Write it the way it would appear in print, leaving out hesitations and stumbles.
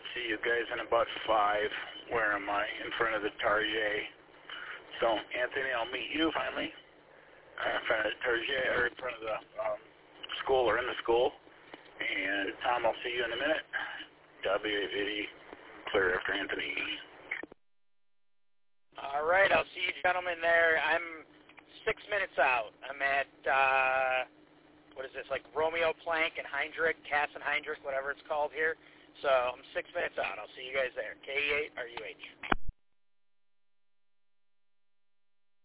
see you guys in about 5. Where am I? In front of the Target. So, Anthony, I'll meet you finally. In front of the Target, or in front of the school, or in the school. And Tom, I'll see you in a minute. WAVD, clear after Anthony. All right, I'll see you gentlemen there. I'm 6 minutes out. I'm at, what is this, like Romeo Plank and Heinrich, Cass and Heinrich, whatever it's called here. So I'm 6 minutes out. I'll see you guys there. KE8 RUH.